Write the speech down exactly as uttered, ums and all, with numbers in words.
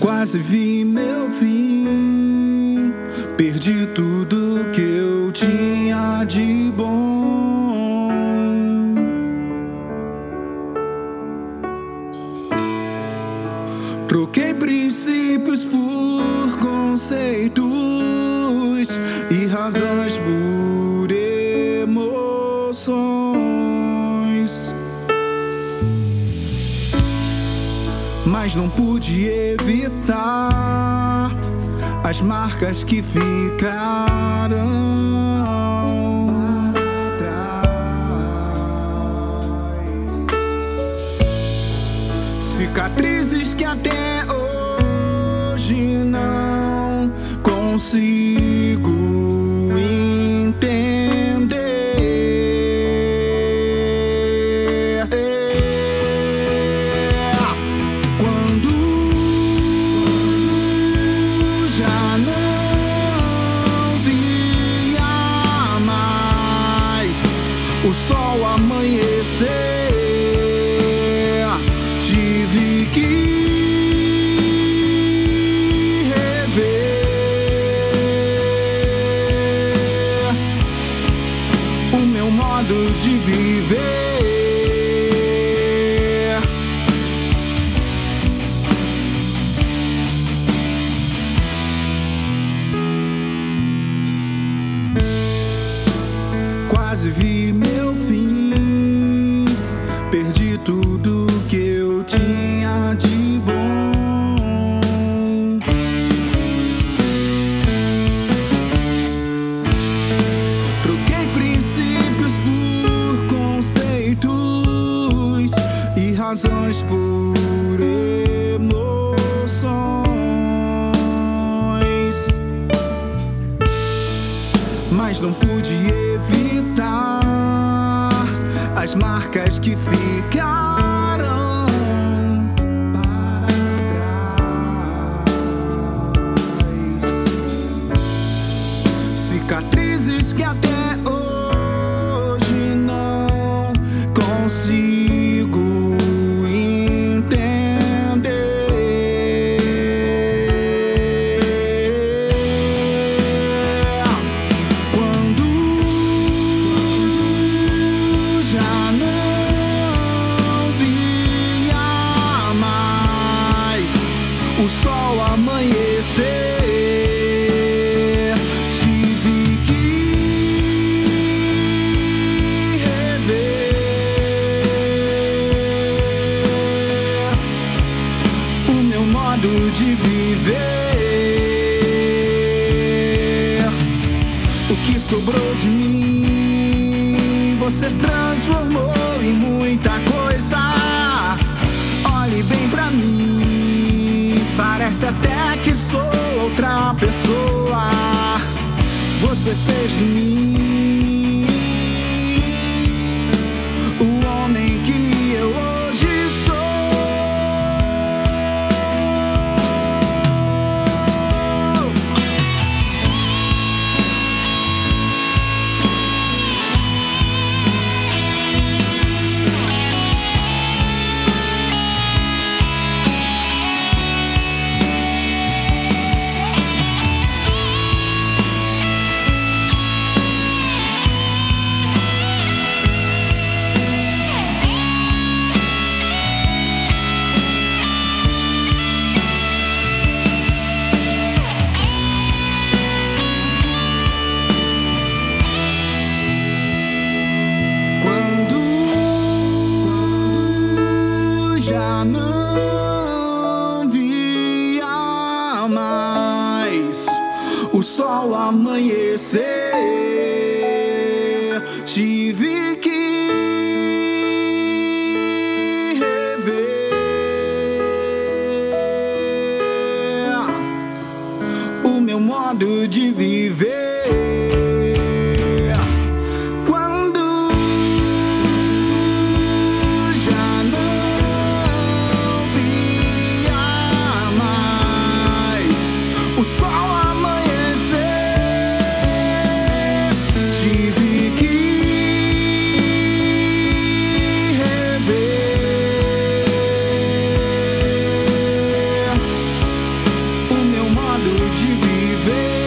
Quase vi meu fim, perdi tudo que eu tinha de bom. Troquei princípios por conceitos e razões por emoções, mas não pude evitar as marcas que ficaram para trás, cicatrizes que até hoje não consigo entender. Quando já não via mais o sol amanhecer, tive que de viver. Quase vi meu fim, perdi tudo que eu tinha de bom. Troquei princípios por conceitos e razões por emoções, mas não pude evitar as marcas que ficaram para trás, cicatrizes que até hoje não consigo entender. Quando já não via mais o sol amanhecer, tive que de viver. O que sobrou de mim você transformou em muita coisa. Olhe bem pra mim, parece até que sou outra pessoa. Você fez de mim o homem que eu hoje sou. Já não via mais o sol amanhecer, tive que rever o meu modo de viver. O sol amanhecer, tive que rever de viver.